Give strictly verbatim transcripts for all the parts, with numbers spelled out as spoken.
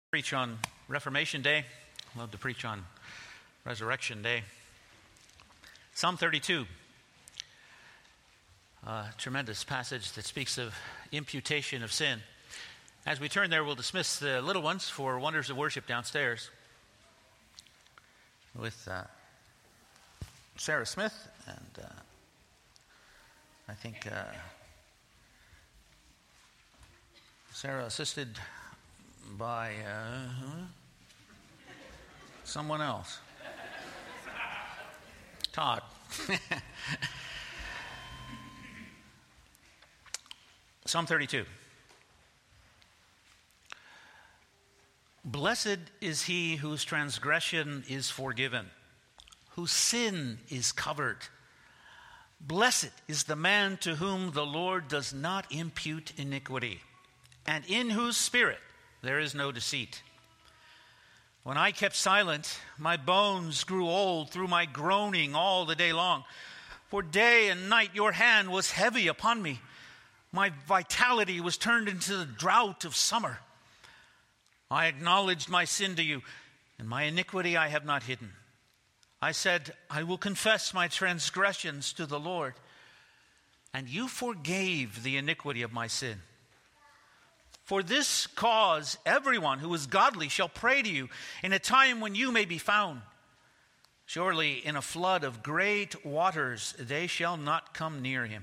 Preach on Reformation Day. I love to preach on Resurrection Day. Psalm thirty-two, a tremendous passage that speaks of imputation of sin. As we turn there, we'll dismiss the little ones for Wonders of Worship downstairs with uh, Sarah Smith, and uh, I think uh, Sarah assisted by uh, someone else. Todd. Psalm thirty-two. Blessed is he whose transgression is forgiven, whose sin is covered. Blessed is the man to whom the Lord does not impute iniquity, and in whose spirit there is no deceit. When I kept silent, my bones grew old through my groaning all the day long. For day and night your hand was heavy upon me. My vitality was turned into the drought of summer. I acknowledged my sin to you, and my iniquity I have not hidden. I said, I will confess my transgressions to the Lord, and you forgave the iniquity of my sin. For this cause, everyone who is godly shall pray to you in a time when you may be found. Surely in a flood of great waters they shall not come near him.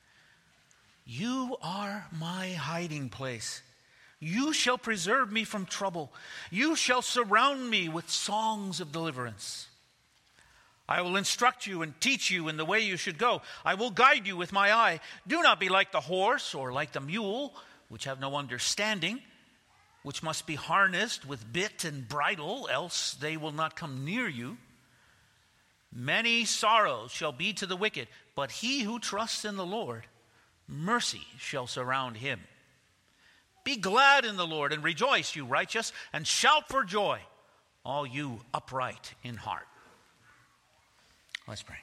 You are my hiding place. You shall preserve me from trouble. You shall surround me with songs of deliverance. I will instruct you and teach you in the way you should go. I will guide you with my eye. Do not be like the horse or like the mule, which have no understanding, which must be harnessed with bit and bridle, else they will not come near you. Many sorrows shall be to the wicked, but he who trusts in the Lord, mercy shall surround him. Be glad in the Lord and rejoice, you righteous, and shout for joy, all you upright in heart. Let's pray.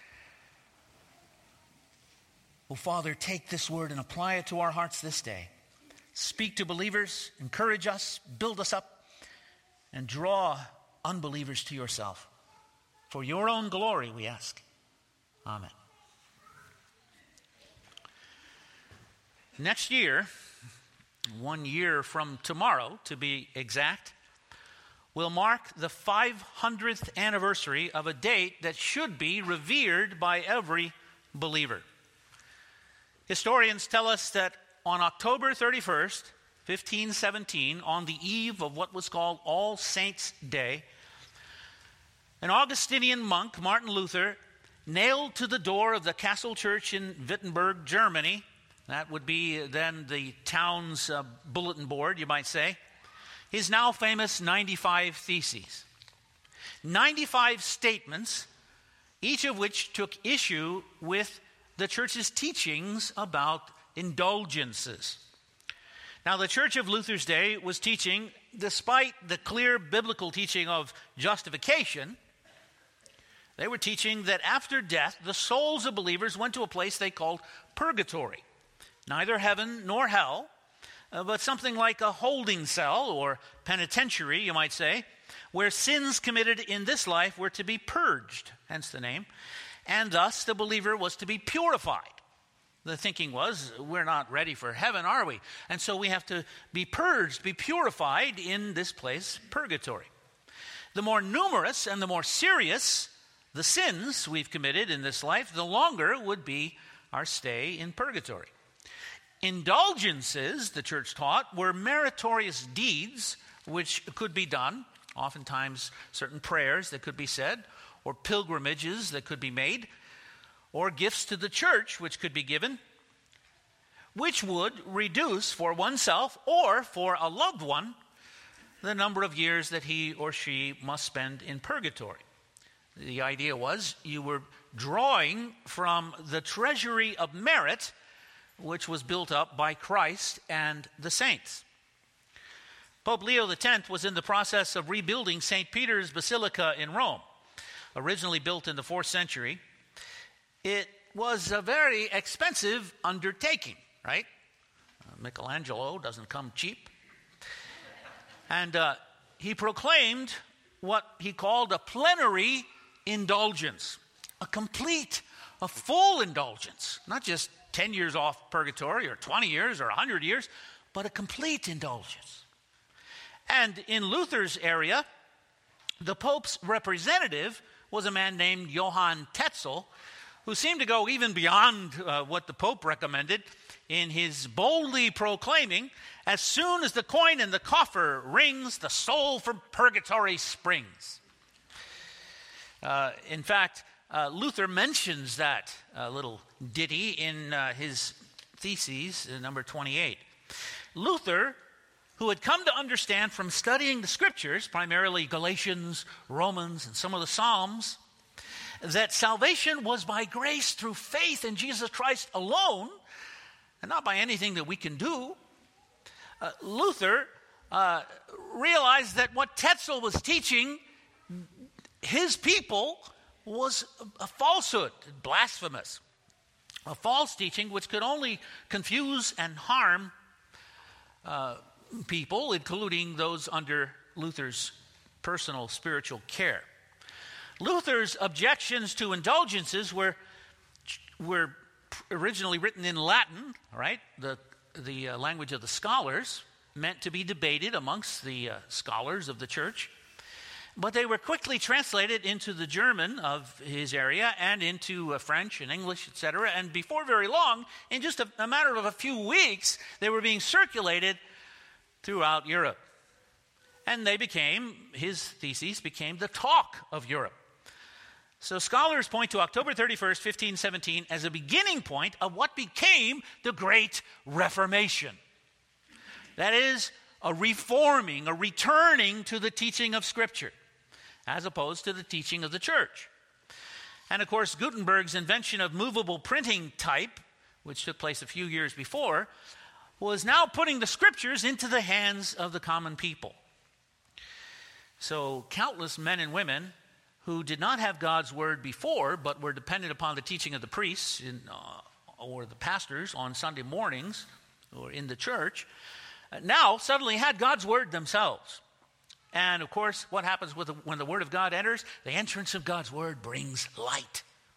Oh, Father, take this word and apply it to our hearts this day. Speak to believers, encourage us, build us up, and draw unbelievers to yourself. For your own glory, we ask. Amen. Next year, one year from tomorrow to be exact, will mark the five hundredth anniversary of a date that should be revered by every believer. Historians tell us that on October thirty-first, fifteen seventeen, on the eve of what was called All Saints' Day, an Augustinian monk, Martin Luther, nailed to the door of the Castle Church in Wittenberg, Germany, that would be then the town's uh, bulletin board, you might say, his now famous ninety-five Theses. ninety-five statements, each of which took issue with the church's teachings about indulgences. Now, the church of Luther's day was teaching, despite the clear biblical teaching of justification, they were teaching that after death, the souls of believers went to a place they called purgatory. Neither heaven nor hell, uh, but something like a holding cell or penitentiary, you might say, where sins committed in this life were to be purged, hence the name, and thus the believer was to be purified. The thinking was, we're not ready for heaven, are we? And so we have to be purged, be purified in this place, purgatory. The more numerous and the more serious the sins we've committed in this life, the longer would be our stay in purgatory. Indulgences, the church taught, were meritorious deeds which could be done, oftentimes certain prayers that could be said, or pilgrimages that could be made, or gifts to the church which could be given, which would reduce for oneself or for a loved one the number of years that he or she must spend in purgatory. The idea was you were drawing from the treasury of merit which was built up by Christ and the saints. Pope Leo the tenth was in the process of rebuilding Saint Peter's Basilica in Rome, originally built in the fourth century. It was a very expensive undertaking, right? Uh, Michelangelo doesn't come cheap. And uh, he proclaimed what he called a plenary indulgence, a complete, a full indulgence, not just ten years off purgatory or twenty years or one hundred years, but a complete indulgence. And in Luther's area, the Pope's representative was a man named Johann Tetzel, who seemed to go even beyond uh, what the Pope recommended in his boldly proclaiming, as soon as the coin in the coffer rings, the soul from purgatory springs. Uh, in fact, uh, Luther mentions that uh, little ditty in uh, his theses, uh, number twenty-eight. Luther, who had come to understand from studying the scriptures, primarily Galatians, Romans, and some of the Psalms, that salvation was by grace through faith in Jesus Christ alone, and not by anything that we can do, uh, Luther uh, realized that what Tetzel was teaching his people was a falsehood, blasphemous, a false teaching which could only confuse and harm uh, people, including those under Luther's personal spiritual care. Luther's objections to indulgences were were originally written in Latin, right? The the uh, language of the scholars, meant to be debated amongst the uh, scholars of the church. But they were quickly translated into the German of his area and into uh, French and English, et cetera. And before very long, in just a, a matter of a few weeks, they were being circulated throughout Europe. And they became, his theses became the talk of Europe. So scholars point to October thirty-first, fifteen seventeen as a beginning point of what became the Great Reformation. That is, a reforming, a returning to the teaching of Scripture, as opposed to the teaching of the church. And of course, Gutenberg's invention of movable printing type, which took place a few years before, was now putting the Scriptures into the hands of the common people. So countless men and women who did not have God's word before, but were dependent upon the teaching of the priests in, uh, or the pastors on Sunday mornings or in the church, uh, now suddenly had God's word themselves. And of course, what happens with the, when the word of God enters? The entrance of God's word brings light.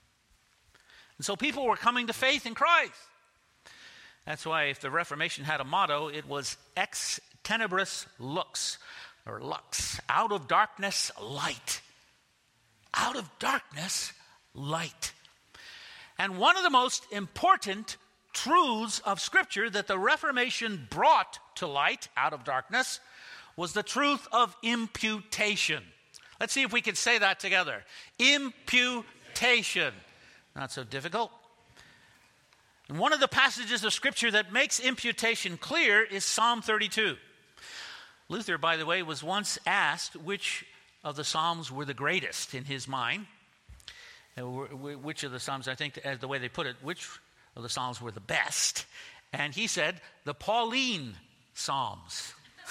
And so people were coming to faith in Christ. That's why if the Reformation had a motto, it was ex tenebris lux, or lux, out of darkness, light. Out of darkness, light. And one of the most important truths of Scripture that the Reformation brought to light out of darkness was the truth of imputation. Let's see if we can say that together. Imputation. Not so difficult. And one of the passages of Scripture that makes imputation clear is Psalm thirty-two. Luther, by the way, was once asked which of the Psalms were the greatest in his mind. Uh, which of the Psalms, I think, as the way they put it, which of the Psalms were the best? And he said, the Pauline Psalms.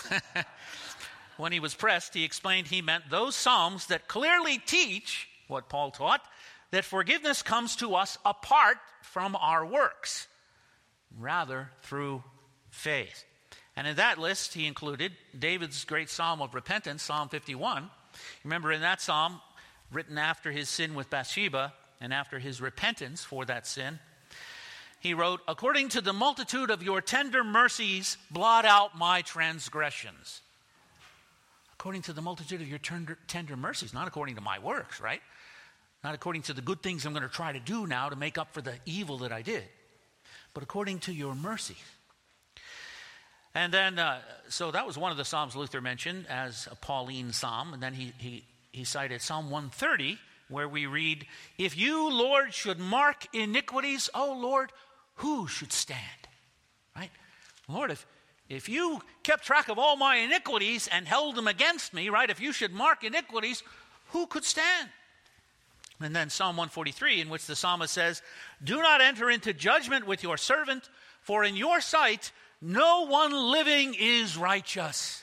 When he was pressed, he explained he meant those Psalms that clearly teach what Paul taught, that forgiveness comes to us apart from our works, rather through faith. And in that list, he included David's great psalm of repentance, Psalm fifty-one. Remember, in that psalm, written after his sin with Bathsheba and after his repentance for that sin, he wrote, according to the multitude of your tender mercies, blot out my transgressions. According to the multitude of your tender, tender mercies, not according to my works, right? Not according to the good things I'm going to try to do now to make up for the evil that I did, but according to your mercy. And then, uh, so that was one of the Psalms Luther mentioned as a Pauline psalm. And then he, he, he cited Psalm one thirty, where we read, if you, Lord, should mark iniquities, oh, Lord, who should stand? Right? Lord, if, if you kept track of all my iniquities and held them against me, right, if you should mark iniquities, who could stand? And then Psalm one forty-three, in which the psalmist says, do not enter into judgment with your servant, for in your sight no one living is righteous.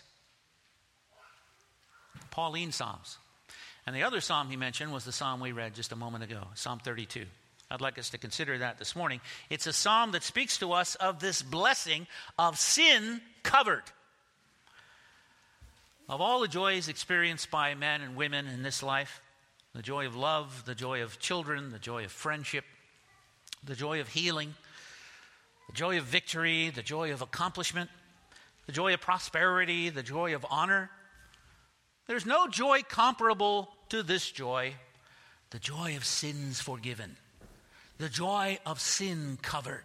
Pauline Psalms. And the other psalm he mentioned was the psalm we read just a moment ago, Psalm thirty-two. I'd like us to consider that this morning. It's a psalm that speaks to us of this blessing of sin covered. Of all the joys experienced by men and women in this life, the joy of love, the joy of children, the joy of friendship, the joy of healing, the joy of victory, the joy of accomplishment, the joy of prosperity, the joy of honor, there's no joy comparable to this joy, the joy of sins forgiven, the joy of sin covered.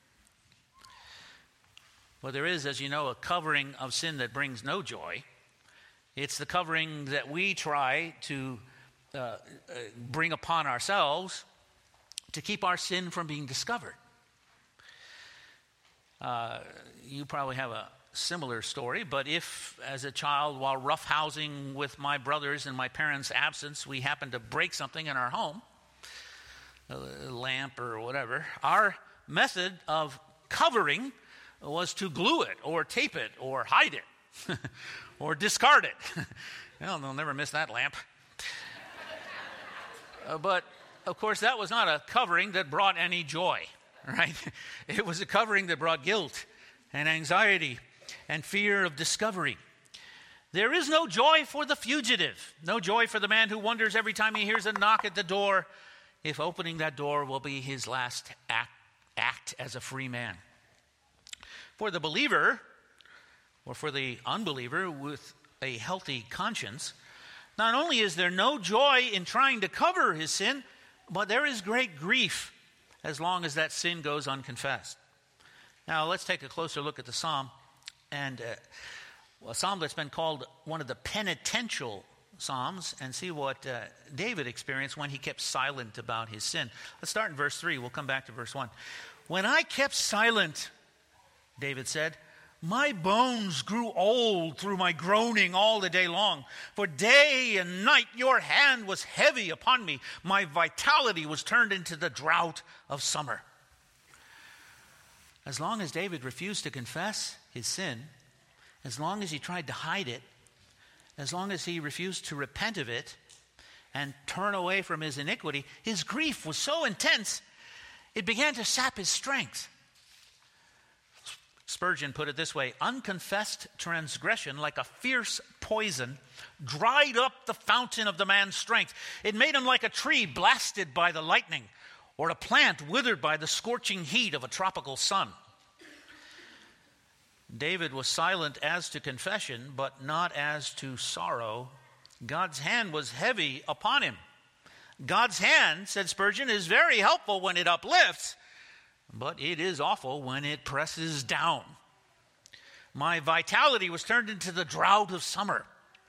Well, there is, as you know, a covering of sin that brings no joy. It's the covering that we try to uh, uh, bring upon ourselves to keep our sin from being discovered. Uh, you probably have a similar story, but if, as a child, while roughhousing with my brothers in my parents' absence, we happened to break something in our home, a lamp or whatever, our method of covering was to glue it or tape it or hide it or discard it. Well, they'll never miss that lamp. uh, but, of course, that was not a covering that brought any joy, right? It was a covering that brought guilt and anxiety and fear of discovery. There is no joy for the fugitive, no joy for the man who wonders every time he hears a knock at the door if opening that door will be his last act, act as a free man. For the believer, or for the unbeliever with a healthy conscience, not only is there no joy in trying to cover his sin, but there is great grief as long as that sin goes unconfessed. Now, let's take a closer look at the psalm, and uh, a psalm that's been called one of the penitential psalms, and see what uh, David experienced when he kept silent about his sin. Let's start in verse three. We'll come back to verse one. When I kept silent, David said, my bones grew old through my groaning all the day long. For day and night your hand was heavy upon me. My vitality was turned into the drought of summer. As long as David refused to confess his sin, as long as he tried to hide it, as long as he refused to repent of it and turn away from his iniquity, his grief was so intense, it began to sap his strength. Spurgeon put it this way: unconfessed transgression, like a fierce poison, dried up the fountain of the man's strength. It made him like a tree blasted by the lightning, or a plant withered by the scorching heat of a tropical sun. David was silent as to confession, but not as to sorrow. God's hand was heavy upon him. God's hand, said Spurgeon, is very helpful when it uplifts, but it is awful when it presses down. My vitality was turned into the drought of summer.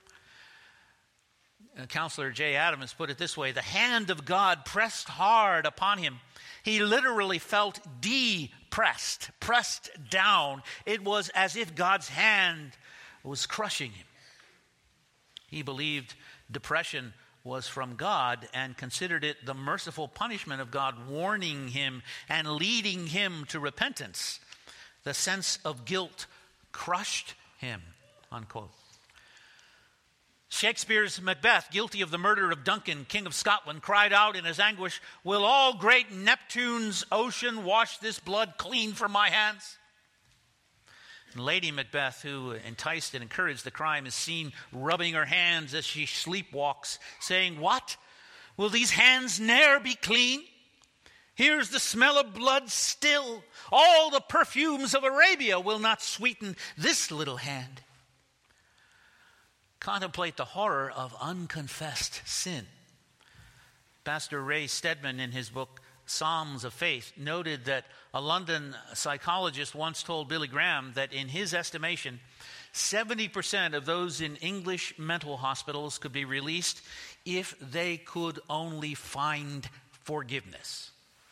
Uh, Counselor Jay Adams put it this way: the hand of God pressed hard upon him. He literally felt depressed, pressed down. It was as if God's hand was crushing him. He believed depression was from God and considered it the merciful punishment of God, warning him and leading him to repentance. The sense of guilt crushed him, unquote. Shakespeare's Macbeth, guilty of the murder of Duncan, King of Scotland, cried out in his anguish, will all great Neptune's ocean wash this blood clean from my hands? And Lady Macbeth, who enticed and encouraged the crime, is seen rubbing her hands as she sleepwalks, saying, what? Will these hands ne'er be clean? Here's the smell of blood still. All the perfumes of Arabia will not sweeten this little hand. Contemplate the horror of unconfessed sin. Pastor Ray Stedman, in his book Psalms of Faith, noted that a London psychologist once told Billy Graham that in his estimation, seventy percent of those in English mental hospitals could be released if they could only find forgiveness.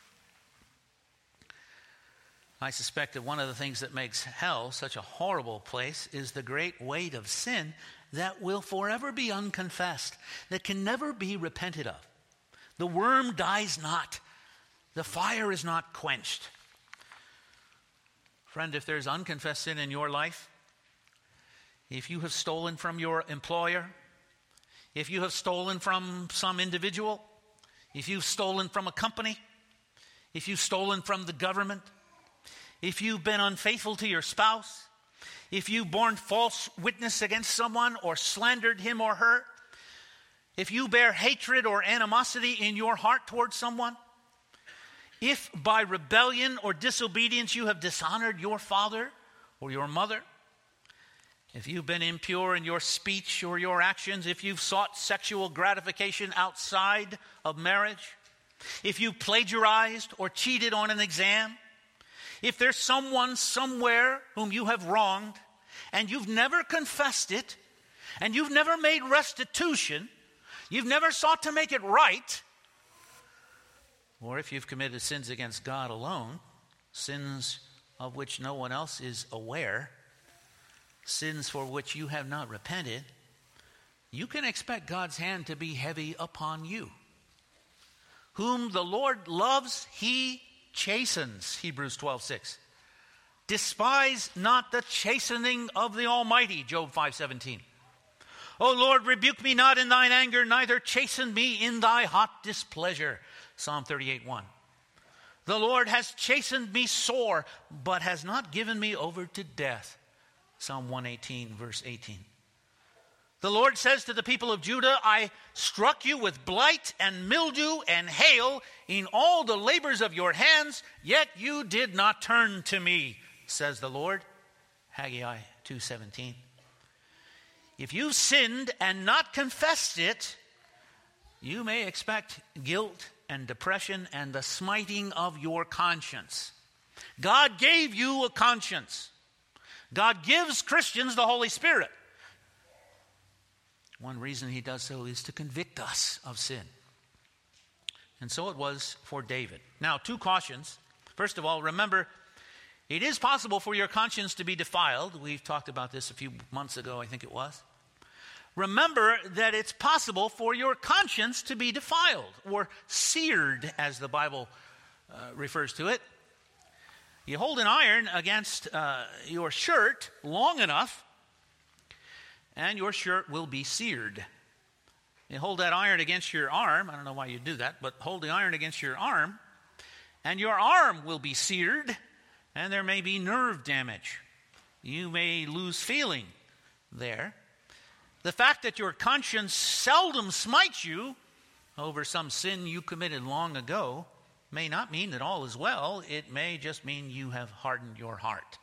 I suspect that one of the things that makes hell such a horrible place is the great weight of sin that will forever be unconfessed, that can never be repented of. The worm dies not. The fire is not quenched. Friend, if there's unconfessed sin in your life, if you have stolen from your employer, if you have stolen from some individual, if you've stolen from a company, if you've stolen from the government, if you've been unfaithful to your spouse, if you borne false witness against someone or slandered him or her, if you bear hatred or animosity in your heart towards someone, if by rebellion or disobedience you have dishonored your father or your mother, if you've been impure in your speech or your actions, if you've sought sexual gratification outside of marriage, if you plagiarized or cheated on an exam, if there's someone somewhere whom you have wronged and you've never confessed it and you've never made restitution, you've never sought to make it right, or if you've committed sins against God alone, sins of which no one else is aware, sins for which you have not repented, you can expect God's hand to be heavy upon you. Whom the Lord loves, he chastens, Hebrews twelve six. Despise not the chastening of the Almighty, Job five seventeen. O Lord, rebuke me not in thine anger, neither chasten me in thy hot displeasure, Psalm thirty-eight one. The Lord has chastened me sore, but has not given me over to death, Psalm one eighteen, verse eighteen. The Lord says to the people of Judah, I struck you with blight and mildew and hail in all the labors of your hands, yet you did not turn to me, says the Lord, Haggai two seventeen. If you've sinned and not confessed it, you may expect guilt and depression and the smiting of your conscience. God gave you a conscience. God gives Christians the Holy Spirit. One reason he does so is to convict us of sin. And so it was for David. Now, two cautions. First of all, remember, it is possible for your conscience to be defiled. We've talked about this a few months ago, I think it was. Remember that it's possible for your conscience to be defiled, or seared, as the Bible uh, refers to it. You hold an iron against uh, your shirt long enough, and your shirt will be seared. You hold that iron against your arm. I don't know why you do that, but hold the iron against your arm, and your arm will be seared, and there may be nerve damage. You may lose feeling there. The fact that your conscience seldom smites you over some sin you committed long ago may not mean that all is well. It may just mean you have hardened your heart.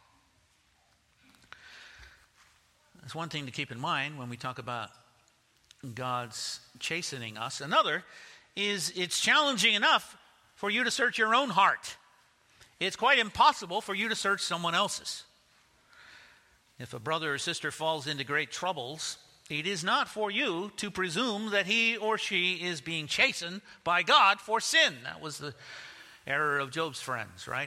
That's one thing to keep in mind when we talk about God's chastening us. Another is it's challenging enough for you to search your own heart. It's quite impossible for you to search someone else's. If a brother or sister falls into great troubles, it is not for you to presume that he or she is being chastened by God for sin. That was the error of Job's friends, right?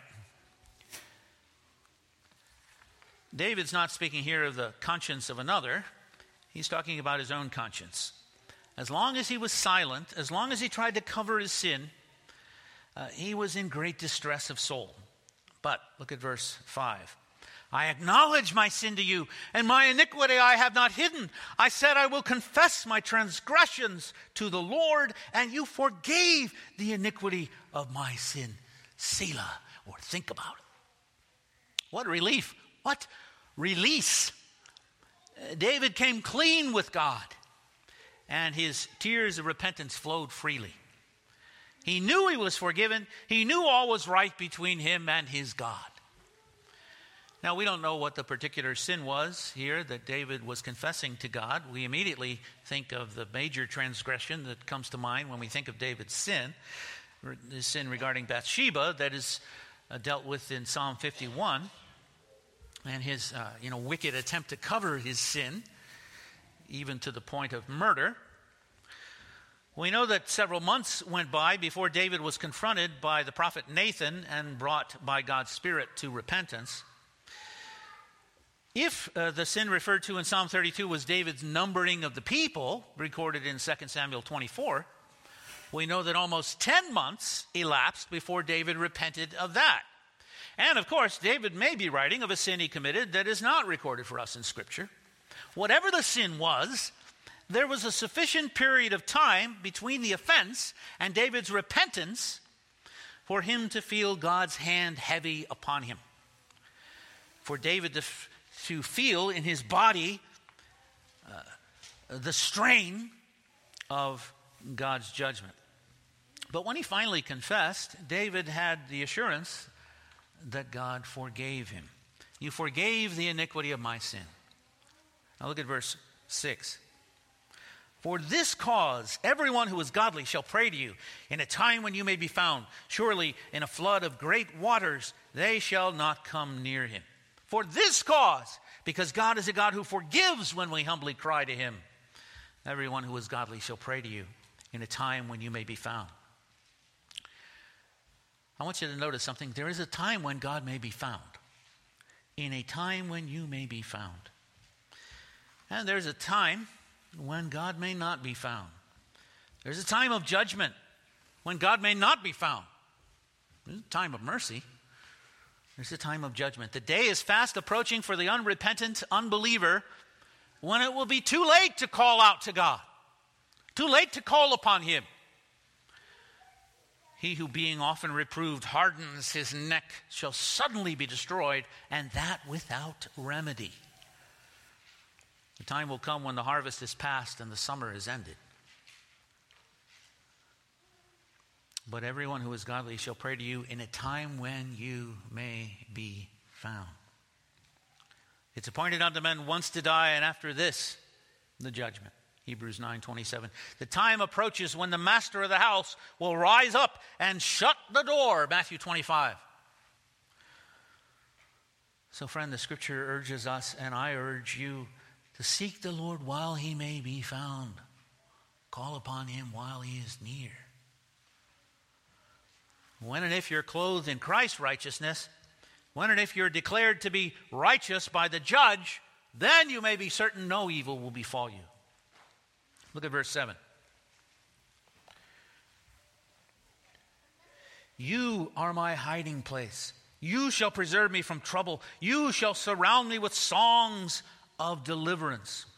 David's not speaking here of the conscience of another. He's talking about his own conscience. As long as he was silent, as long as he tried to cover his sin, uh, he was in great distress of soul. But look at verse five. I acknowledge my sin to you, and my iniquity I have not hidden. I said I will confess my transgressions to the Lord, and you forgave the iniquity of my sin. Selah, or think about it. What relief. What release. Uh, David came clean with God, and his tears of repentance flowed freely. He knew he was forgiven. He knew all was right between him and his God. Now, we don't know what the particular sin was here that David was confessing to God. We immediately think of the major transgression that comes to mind when we think of David's sin, the sin regarding Bathsheba that is uh, dealt with in Psalm fifty-one, and his uh, you know wicked attempt to cover his sin, even to the point of murder. We know that several months went by before David was confronted by the prophet Nathan and brought by God's Spirit to repentance. If uh, the sin referred to in Psalm thirty-two was David's numbering of the people, recorded in Second Samuel twenty-four, we know that almost ten months elapsed before David repented of that. And of course, David may be writing of a sin he committed that is not recorded for us in Scripture. Whatever the sin was, there was a sufficient period of time between the offense and David's repentance for him to feel God's hand heavy upon him. For David to f- to feel in his body uh, the strain of God's judgment. But when he finally confessed, David had the assurance that God forgave him. You forgave the iniquity of my sin. Now look at verse six. For this cause, everyone who is godly shall pray to you in a time when you may be found. Surely in a flood of great waters, they shall not come near him. For this cause, because God is a God who forgives when we humbly cry to him. Everyone who is godly shall pray to you in a time when you may be found. I want you to notice something. There is a time when God may be found. In a time when you may be found. And there's a time when God may not be found. There's a time of judgment when God may not be found. There's a time of mercy. There's a time of judgment. The day is fast approaching for the unrepentant unbeliever when it will be too late to call out to God. Too late to call upon him. He who being often reproved hardens his neck shall suddenly be destroyed, and that without remedy. The time will come when the harvest is past and the summer is ended. But everyone who is godly shall pray to you in a time when you may be found. It's appointed unto men once to die, and after this, the judgment. Hebrews nine twenty-seven. The time approaches when the master of the house will rise up and shut the door. Matthew twenty-five. So friend, the scripture urges us, and I urge you, to seek the Lord while he may be found. Call upon him while he is near. When and if you're clothed in Christ's righteousness, when and if you're declared to be righteous by the judge, then you may be certain no evil will befall you. Look at verse seven. You are my hiding place. You shall preserve me from trouble. You shall surround me with songs of deliverance.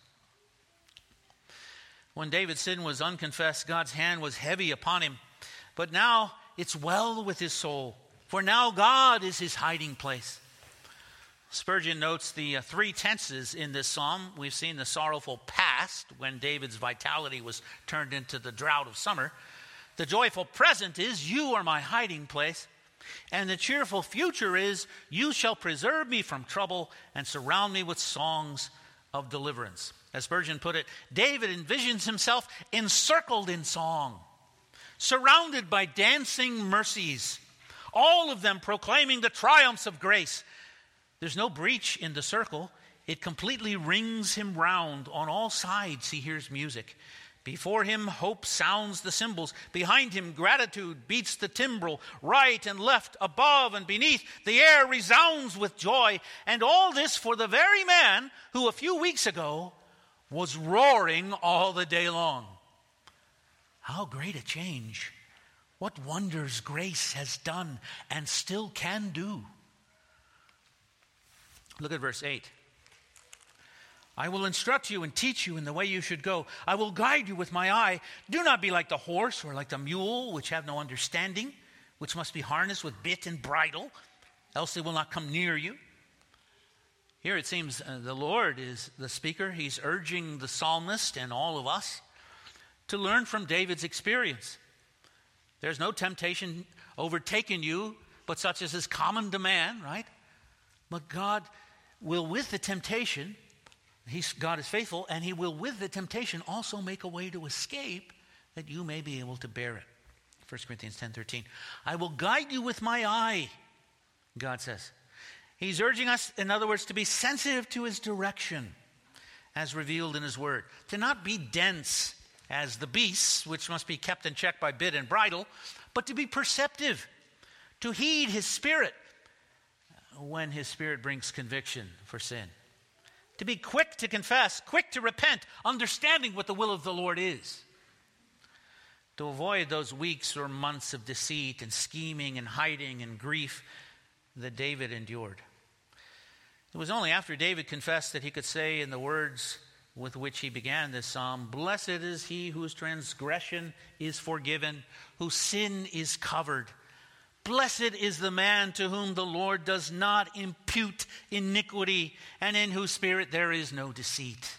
When David's sin was unconfessed, God's hand was heavy upon him. But now it's well with his soul, for now God is his hiding place. Spurgeon notes the uh, three tenses in this psalm. We've seen the sorrowful past, when David's vitality was turned into the drought of summer. The joyful present is, you are my hiding place. And the cheerful future is, you shall preserve me from trouble and surround me with songs of deliverance. As Spurgeon put it, David envisions himself encircled in song, surrounded by dancing mercies, all of them proclaiming the triumphs of grace. There's no breach in the circle. It completely rings him round. On all sides he hears music. Before him hope sounds the cymbals. Behind him gratitude beats the timbrel. Right and left, above and beneath, the air resounds with joy. And all this for the very man who a few weeks ago was roaring all the day long. How great a change. What wonders grace has done and still can do. Look at verse eight. I will instruct you and teach you in the way you should go. I will guide you with my eye. Do not be like the horse or like the mule, which have no understanding, which must be harnessed with bit and bridle, else they will not come near you. Here it seems uh, the Lord is the speaker. He's urging the psalmist and all of us to learn from David's experience. There's no temptation overtaken you, but such as is common to man, right? But God will, with the temptation, he's, God is faithful, and he will, with the temptation, also make a way to escape that you may be able to bear it. First Corinthians ten thirteen. I will guide you with my eye, God says. He's urging us, in other words, to be sensitive to his direction as revealed in his word. To not be dense as the beasts, which must be kept in check by bit and bridle, but to be perceptive, to heed his spirit when his spirit brings conviction for sin. To be quick to confess, quick to repent, understanding what the will of the Lord is. To avoid those weeks or months of deceit and scheming and hiding and grief that David endured. It was only after David confessed that he could say in the words with which he began this psalm, blessed is he whose transgression is forgiven, whose sin is covered. Blessed is the man to whom the Lord does not impute iniquity, and in whose spirit there is no deceit.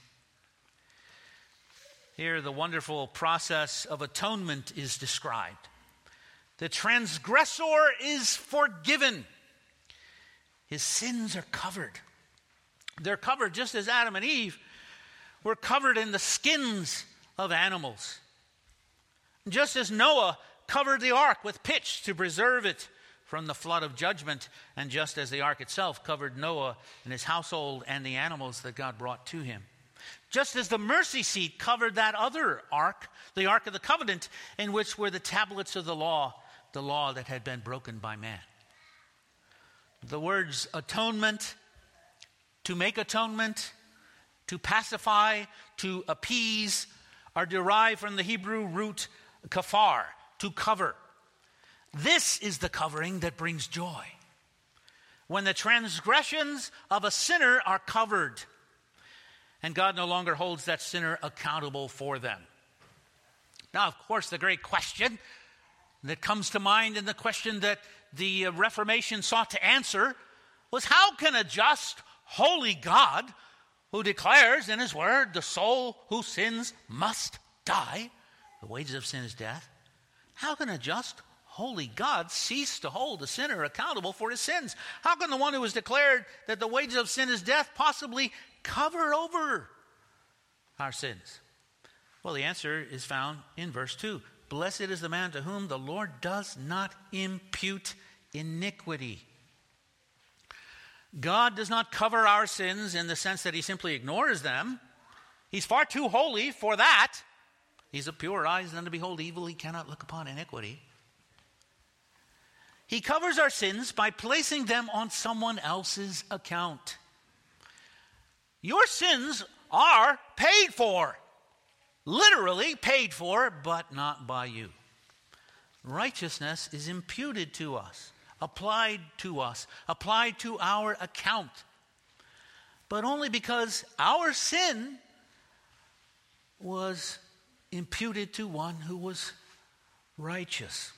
Here, the wonderful process of atonement is described. The transgressor is forgiven. His sins are covered. They're covered just as Adam and Eve were covered in the skins of animals. Just as Noah covered the ark with pitch to preserve it from the flood of judgment, and just as the ark itself covered Noah and his household and the animals that God brought to him. Just as the mercy seat covered that other ark, the Ark of the Covenant, in which were the tablets of the law, the law that had been broken by man. The words atonement, to make atonement, to pacify, to appease, are derived from the Hebrew root kafar, to cover. This is the covering that brings joy. When the transgressions of a sinner are covered, and God no longer holds that sinner accountable for them. Now, of course, the great question that comes to mind, and the question that the Reformation sought to answer, was how can a just, holy God, who declares in his word, the soul who sins must die, the wages of sin is death, how can a just, holy God cease to hold a sinner accountable for his sins? How can the one who has declared that the wages of sin is death possibly cover over our sins? Well, the answer is found in verse two. Blessed is the man to whom the Lord does not impute iniquity. God does not cover our sins in the sense that he simply ignores them. He's far too holy for that. He's of purer eyes than to behold evil. He cannot look upon iniquity. He covers our sins by placing them on someone else's account. Your sins are paid for. Literally paid for, but not by you. Righteousness is imputed to us, applied to us, applied to our account. But only because our sin was imputed to one who was righteous.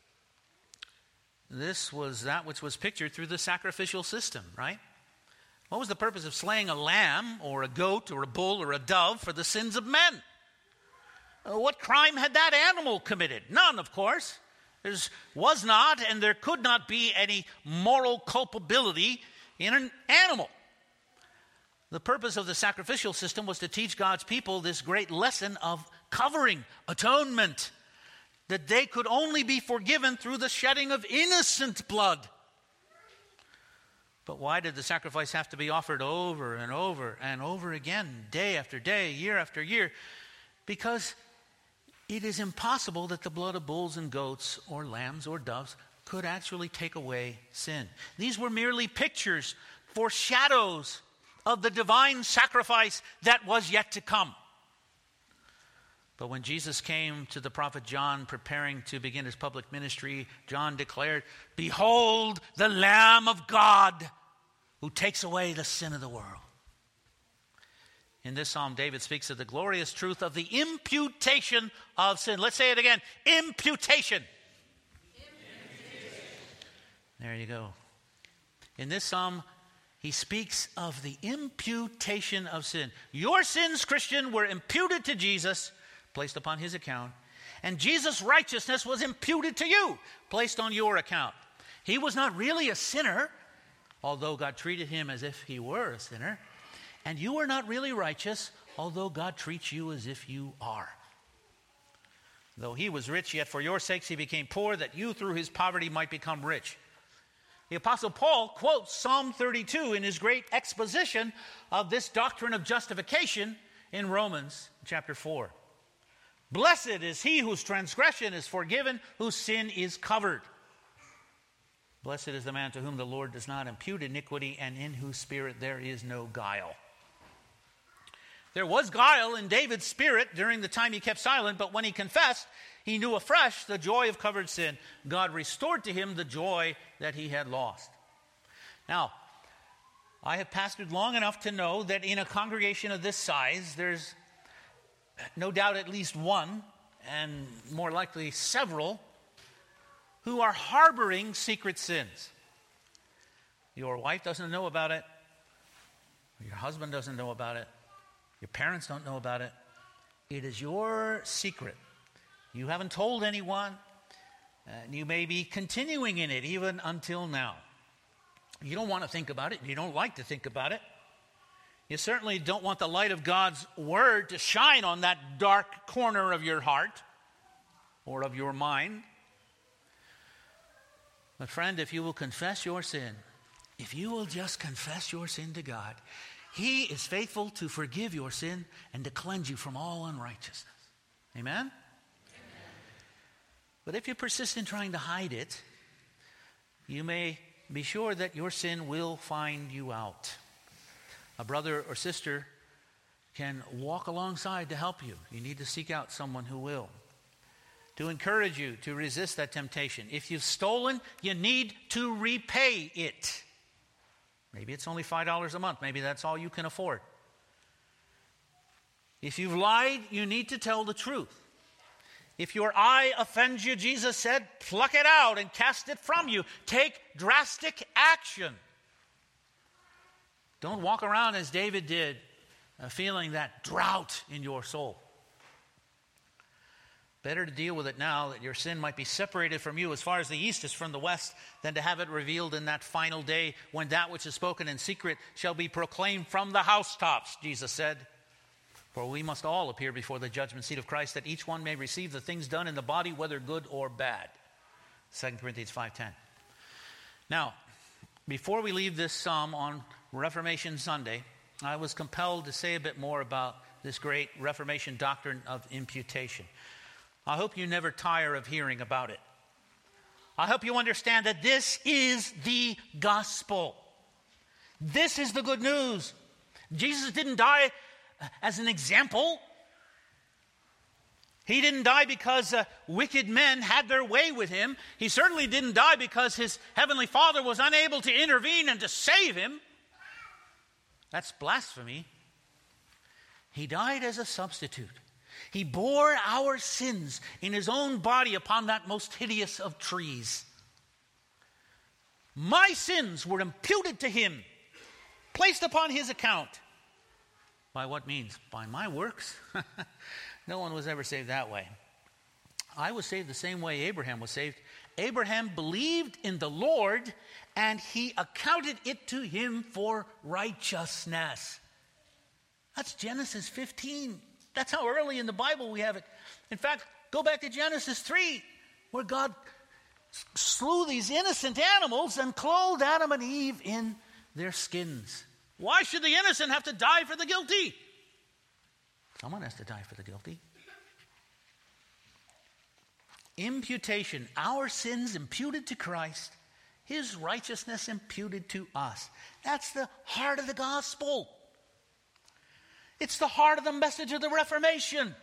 This was that which was pictured through the sacrificial system, right? What was the purpose of slaying a lamb or a goat or a bull or a dove for the sins of men? Uh, what crime had that animal committed? None, of course. There was not and there could not be any moral culpability in an animal. The purpose of the sacrificial system was to teach God's people this great lesson of covering, atonement, that they could only be forgiven through the shedding of innocent blood. But why did the sacrifice have to be offered over and over and over again, day after day, year after year? Because it is impossible that the blood of bulls and goats or lambs or doves could actually take away sin. These were merely pictures, foreshadows of the divine sacrifice that was yet to come. But when Jesus came to the prophet John preparing to begin his public ministry, John declared, "Behold the Lamb of God who takes away the sin of the world." In this psalm, David speaks of the glorious truth of the imputation of sin. Let's say it again. Imputation. Imputation. There you go. In this psalm, he speaks of the imputation of sin. Your sins, Christian, were imputed to Jesus, placed upon his account. And Jesus' righteousness was imputed to you, placed on your account. He was not really a sinner, although God treated him as if he were a sinner. And you are not really righteous, although God treats you as if you are. Though he was rich, yet for your sakes he became poor, that you through his poverty might become rich. The Apostle Paul quotes Psalm thirty-two in his great exposition of this doctrine of justification in Romans chapter four. Blessed is he whose transgression is forgiven, whose sin is covered. Blessed is the man to whom the Lord does not impute iniquity, and in whose spirit there is no guile. There was guile in David's spirit during the time he kept silent, but when he confessed, he knew afresh the joy of covered sin. God restored to him the joy that he had lost. Now, I have pastored long enough to know that in a congregation of this size, there's no doubt at least one, and more likely several, who are harboring secret sins. Your wife doesn't know about it. Your husband doesn't know about it. Your parents don't know about it. It is your secret. You haven't told anyone, and you may be continuing in it even until now. You don't want to think about it. You don't like to think about it. You certainly don't want the light of God's word to shine on that dark corner of your heart or of your mind. But friend, if you will confess your sin, if you will just confess your sin to God, He is faithful to forgive your sin and to cleanse you from all unrighteousness. Amen? Amen? But if you persist in trying to hide it, you may be sure that your sin will find you out. A brother or sister can walk alongside to help you. You need to seek out someone who will, to encourage you to resist that temptation. If you've stolen, you need to repay it. Maybe it's only five dollars a month. Maybe that's all you can afford. If you've lied, you need to tell the truth. If your eye offends you, Jesus said, pluck it out and cast it from you. Take drastic action. Don't walk around as David did, uh, feeling that drought in your soul. Better to deal with it now that your sin might be separated from you as far as the east is from the west than to have it revealed in that final day when that which is spoken in secret shall be proclaimed from the housetops, Jesus said. For we must all appear before the judgment seat of Christ, that each one may receive the things done in the body, whether good or bad. Second Corinthians five ten. Now, before we leave this psalm on Reformation Sunday, I was compelled to say a bit more about this great Reformation doctrine of imputation. I hope you never tire of hearing about it. I hope you understand that this is the gospel. This is the good news. Jesus didn't die as an example. He didn't die because uh, wicked men had their way with him. He certainly didn't die because his heavenly Father was unable to intervene and to save him. That's blasphemy. He died as a substitute. He bore our sins in his own body upon that most hideous of trees. My sins were imputed to him, placed upon his account. By what means? By my works? No one was ever saved that way. I was saved the same way Abraham was saved. Abraham believed in the Lord, and he accounted it to him for righteousness. That's Genesis fifteen. That's how early in the Bible we have it. In fact, go back to Genesis three, where God slew these innocent animals and clothed Adam and Eve in their skins. Why should the innocent have to die for the guilty? Someone has to die for the guilty. Imputation, our sins imputed to Christ, his righteousness imputed to us. That's the heart of the gospel. It's the heart of the message of the Reformation.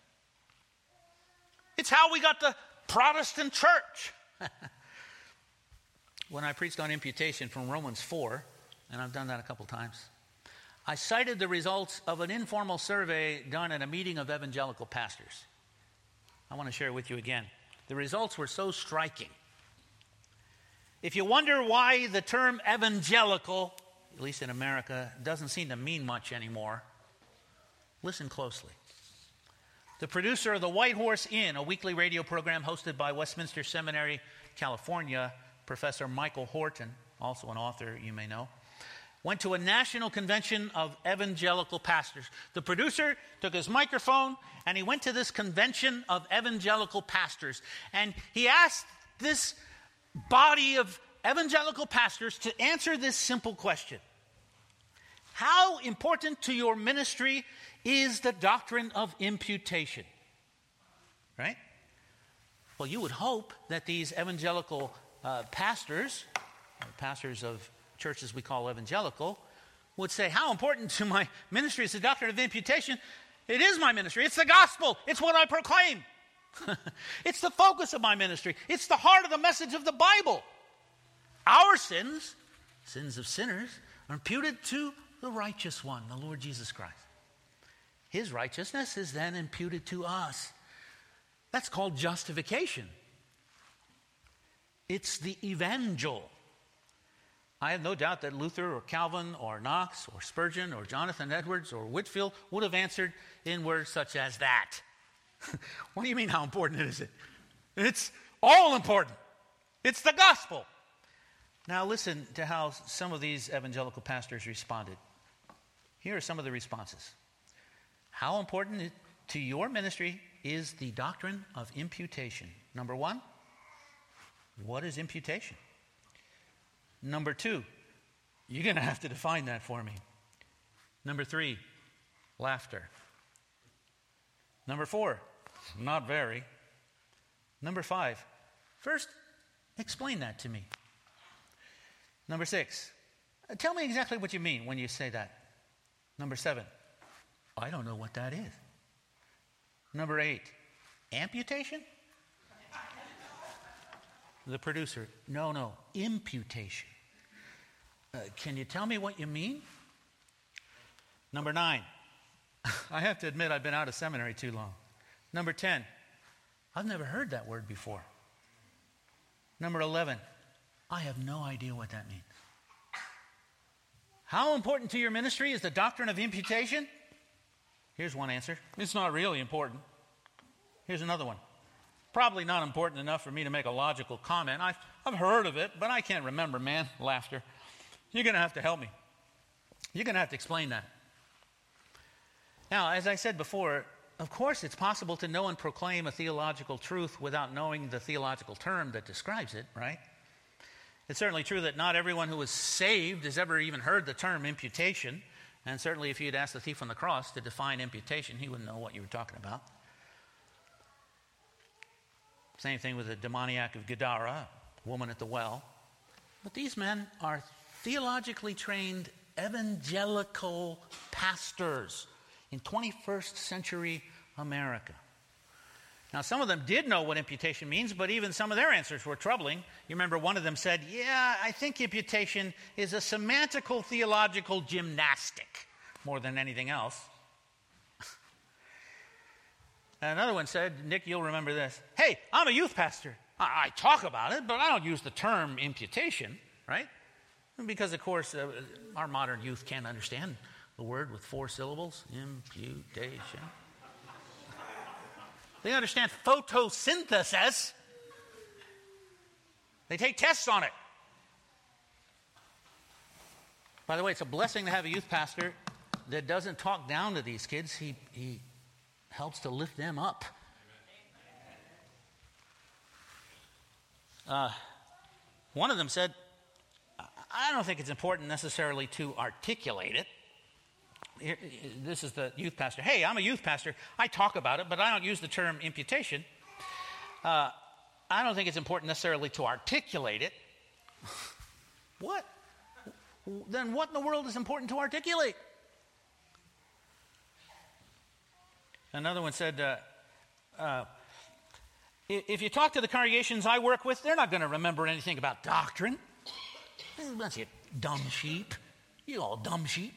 It's how we got the Protestant church. When I preached on imputation from Romans four, and I've done that a couple times, I cited the results of an informal survey done at a meeting of evangelical pastors. I want to share it with you again. The results were so striking. If you wonder why the term evangelical, at least in America, doesn't seem to mean much anymore, listen closely. The producer of the White Horse Inn, a weekly radio program hosted by Westminster Seminary, California, Professor Michael Horton, also an author you may know, went to a national convention of evangelical pastors. The producer took his microphone and he went to this convention of evangelical pastors. And he asked this body of evangelical pastors to answer this simple question. How important to your ministry is the doctrine of imputation? Right? Well, you would hope that these evangelical uh, pastors, pastors of churches we call evangelical, would say, how important to my ministry is the doctrine of imputation? It is my ministry. It's the gospel. It's what I proclaim. It's the focus of my ministry. It's the heart of the message of the Bible. Our sins, sins of sinners, are imputed to the righteous one, the Lord Jesus Christ. His righteousness is then imputed to us. That's called justification. It's the evangel. I have no doubt that Luther or Calvin or Knox or Spurgeon or Jonathan Edwards or Whitefield would have answered in words such as that. What do you mean, how important is it? It's all important. It's the gospel. Now listen to how some of these evangelical pastors responded. Here are some of the responses. How important to your ministry is the doctrine of imputation? Number one, what is imputation? Number two, you're going to have to define that for me. Number three, laughter. Number four, not very. Number five, first, explain that to me. Number six, tell me exactly what you mean when you say that. Number seven, I don't know what that is. Number eight, amputation? The producer, no, no, imputation. Uh, can you tell me what you mean? Number nine, I have to admit I've been out of seminary too long. Number ten, I've never heard that word before. Number eleven, I have no idea what that means. How important to your ministry is the doctrine of imputation? Here's one answer. It's not really important. Here's another one. Probably not important enough for me to make a logical comment. I've, I've heard of it, but I can't remember, man. Laughter. You're going to have to help me. You're going to have to explain that. Now, as I said before, of course it's possible to know and proclaim a theological truth without knowing the theological term that describes it, right? It's certainly true that not everyone who is saved has ever even heard the term imputation. And certainly if you'd asked the thief on the cross to define imputation, he wouldn't know what you were talking about. Same thing with the demoniac of Gadara, woman at the well. But these men are theologically trained evangelical pastors in twenty-first century America. Now, some of them did know what imputation means, but even some of their answers were troubling. You remember one of them said, yeah, I think imputation is a semantical theological gymnastic more than anything else. Another one said, Nick, you'll remember this. Hey, I'm a youth pastor. I, I talk about it, but I don't use the term imputation, right? Because, of course, uh, our modern youth can't understand the word with four syllables, imputation. They understand photosynthesis. They take tests on it. By the way, it's a blessing to have a youth pastor that doesn't talk down to these kids. He, he helps to lift them up. Uh, one of them said, I don't think it's important necessarily to articulate it. Here, this is the youth pastor. Hey, I'm a youth pastor. I talk about it, but I don't use the term imputation. Uh, I don't think it's important necessarily to articulate it. What? Then what in the world is important to articulate? Another one said, uh, uh, if you talk to the congregations I work with, they're not going to remember anything about doctrine. That's it, dumb sheep. You all dumb sheep.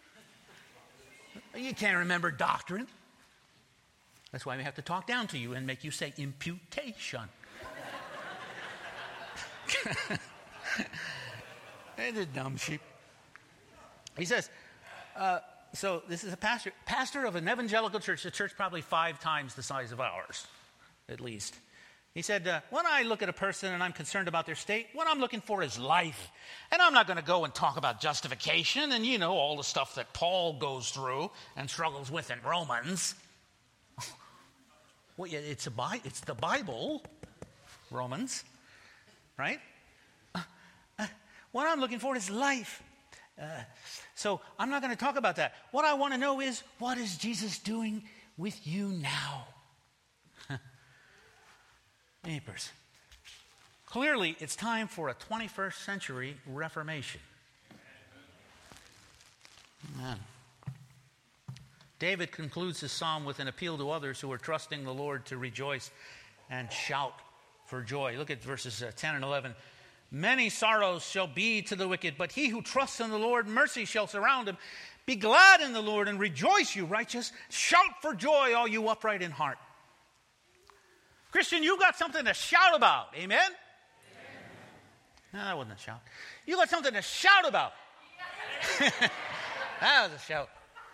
You can't remember doctrine. That's why we have to talk down to you and make you say imputation. It's a dumb sheep. He says, uh, so this is a pastor, pastor of an evangelical church, a church probably five times the size of ours, at least. He said, uh, when I look at a person and I'm concerned about their state, what I'm looking for is life. And I'm not going to go and talk about justification and, you know, all the stuff that Paul goes through and struggles with in Romans. Well, it's, a, it's the Bible, Romans, right? Uh, uh, what I'm looking for is life. Uh, so I'm not going to talk about that. What I want to know is, what is Jesus doing with you now? Neighbors, clearly it's time for a twenty-first century reformation. Amen. David concludes his psalm with an appeal to others who are trusting the Lord to rejoice and shout for joy. Look at verses ten and eleven. Many sorrows shall be to the wicked, but he who trusts in the Lord, mercy shall surround him. Be glad in the Lord and rejoice, you righteous. Shout for joy, all you upright in heart. Christian, you got something to shout about. Amen? Amen. No, that wasn't a shout. You got something to shout about. That was a shout.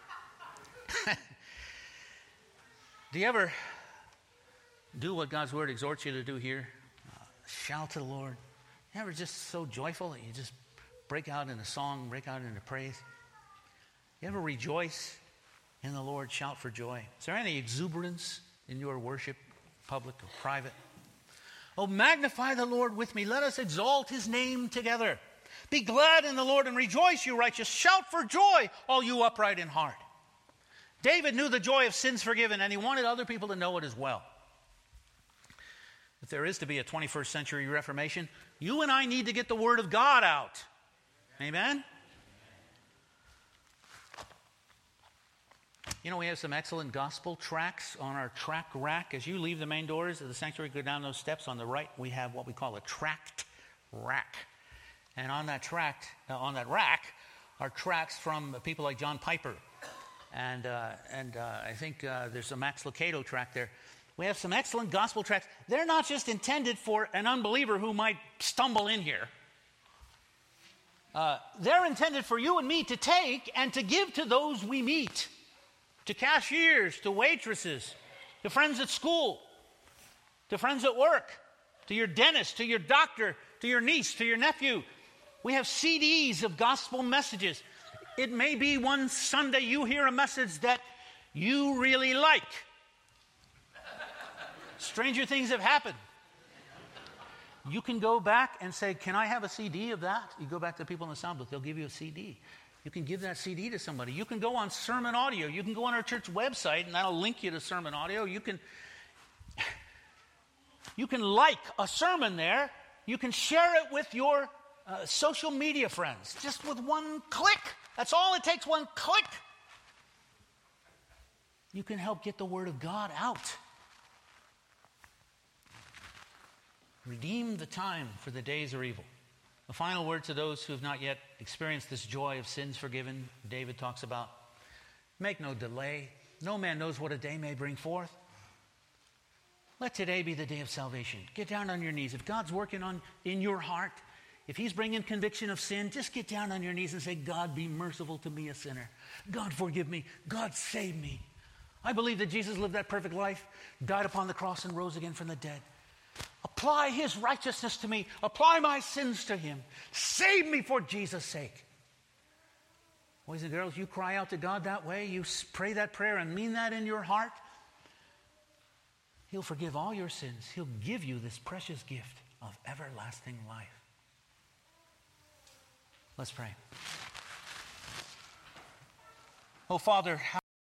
Do you ever do what God's word exhorts you to do here? Uh, shout to the Lord. You ever just so joyful that you just break out in a song, break out into praise? You ever rejoice in the Lord, shout for joy? Is there any exuberance in your worship, public or private? Oh, magnify the Lord with me. Let us exalt his name together. Be glad in the Lord and rejoice, you righteous. Shout for joy, all you upright in heart. David knew the joy of sins forgiven, and he wanted other people to know it as well. If there is to be a twenty-first century Reformation, you and I need to get the Word of God out. Amen? You know, we have some excellent gospel tracts on our track rack. As you leave the main doors of the sanctuary, go down those steps on the right, we have what we call a tract rack. And on that tract, uh, on that rack, are tracts from people like John Piper. And uh, and uh, I think uh, there's a Max Lucado tract there. We have some excellent gospel tracts. They're not just intended for an unbeliever who might stumble in here. Uh, they're intended for you and me to take and to give to those we meet. To cashiers, to waitresses, to friends at school, to friends at work, to your dentist, to your doctor, to your niece, to your nephew. We have C Ds of gospel messages. It may be one Sunday you hear a message that you really like. Stranger things have happened. You can go back and say, can I have a C D of that? You go back to the people in the sound booth, they'll give you a C D. You can give that C D to somebody. You can go on Sermon Audio. You can go on our church website, and that'll link you to Sermon Audio. You can, you can like a sermon there. You can share it with your uh, social media friends, just with one click. That's all it takes, one click. You can help get the Word of God out. Redeem the time, for the days are evil. A final word to those who have not yet experienced this joy of sins forgiven, David talks about. Make no delay. No man knows what a day may bring forth. Let today be the day of salvation. Get down on your knees. If God's working on in your heart, if he's bringing conviction of sin, just get down on your knees and say, God, be merciful to me, a sinner. God, forgive me. God, save me. I believe that Jesus lived that perfect life, died upon the cross, and rose again from the dead. Apply his righteousness to me. Apply my sins to him. Save me for Jesus' sake. Boys and girls, you cry out to God that way, you pray that prayer and mean that in your heart, he'll forgive all your sins. He'll give you this precious gift of everlasting life. Let's pray. Oh, Father, how